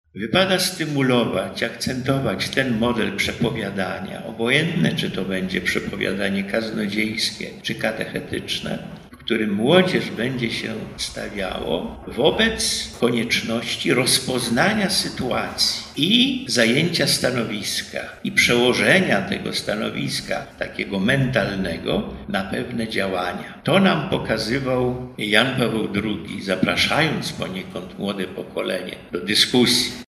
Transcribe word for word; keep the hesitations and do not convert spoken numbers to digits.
Wypada stymulować, akcentować ten model przepowiadania, obojętne czy to będzie przepowiadanie kaznodziejskie czy katechetyczne, w którym młodzież będzie się stawiało wobec konieczności rozpoznania sytuacji i zajęcia stanowiska i przełożenia tego stanowiska takiego mentalnego na pewne działania. To nam pokazywał Jan Paweł drugi, zapraszając poniekąd młode pokolenie do dyskusji.